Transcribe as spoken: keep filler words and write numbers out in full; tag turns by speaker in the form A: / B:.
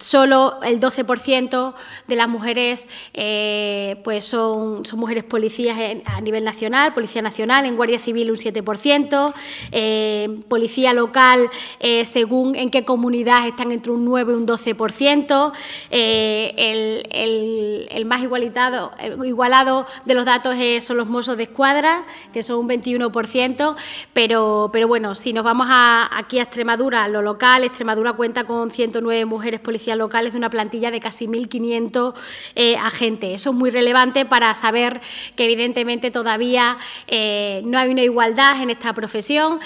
A: solo el doce por ciento de las mujeres eh, pues son, son mujeres policías en, a nivel nacional, Policía Nacional, en Guardia Civil un siete por ciento, eh, Policía Local, eh, según en qué comunidad, están entre un nueve y un doce por ciento, eh, el, el, el más igualitado, el igualado de los datos es, son los Mossos de Escuadra, que son un veintiuno por ciento, pero, pero bueno, si nos vamos a, aquí a Extremadura, a lo local, Extremadura cuenta con ciento nueve mujeres policías locales de una plantilla de casi mil quinientos eh, agentes. Eso es muy relevante para saber que evidentemente todavía eh, no hay una igualdad en esta profesión,